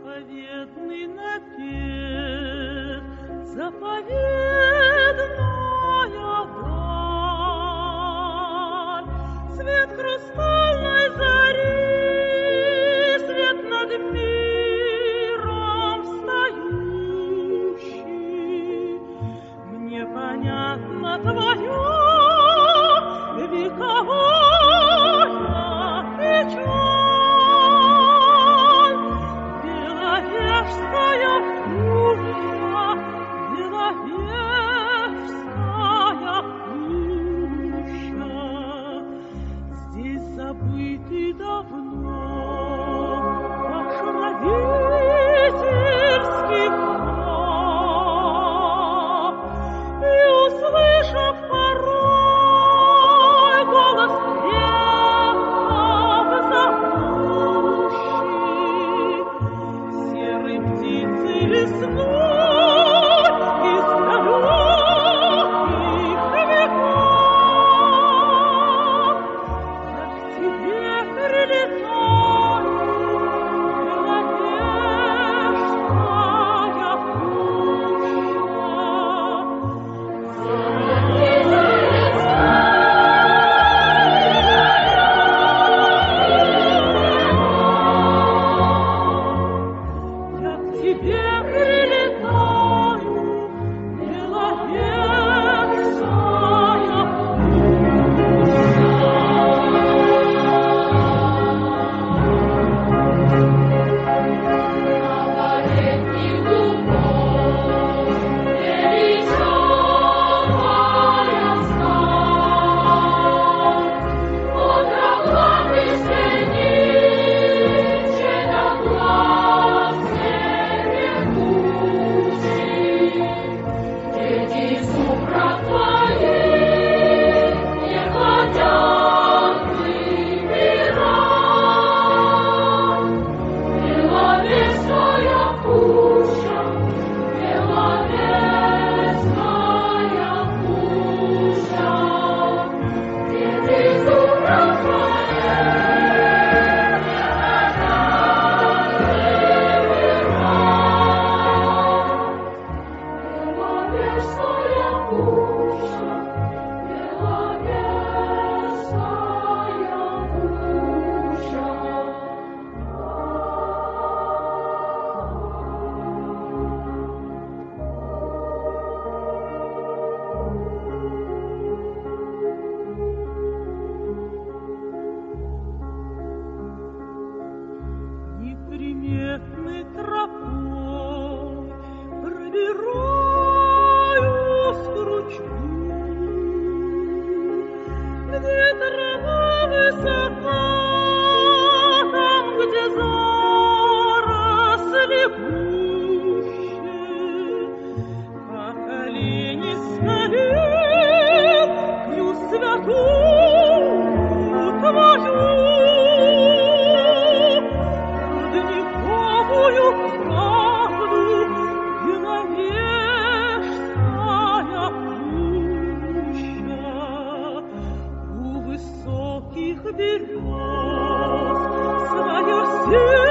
заповедный напев, заповедная даль, свет хрустальной зари, свет над миром встающий. Мне понятно твое вековая печаль, Беловежская пуща, Беловежская пуща. Здесь забытый давно ваш родительский храп, и, услышав порой голос предков зовущий, серой птицы лесной из далеких веков, я к тебе прилетаю, Беловежская пуща. Я к тебе прилетаю, Беловежская Новолетний дубов, величавая сталь, мудроглавый средник, черноглазый векущий, дети сумрак твоих не хотят выбирать. Беловежская пуща, Беловежская пуща, дети сумрак твоих не хотят выбирать. Беловежская пуща, неприметной тропой пробираюсь к ручью, где трава высока, там, где заросли гуще, по колени склонил пью святую твою родниковую правду, Беловежская пуща. У высоких берез свое сердце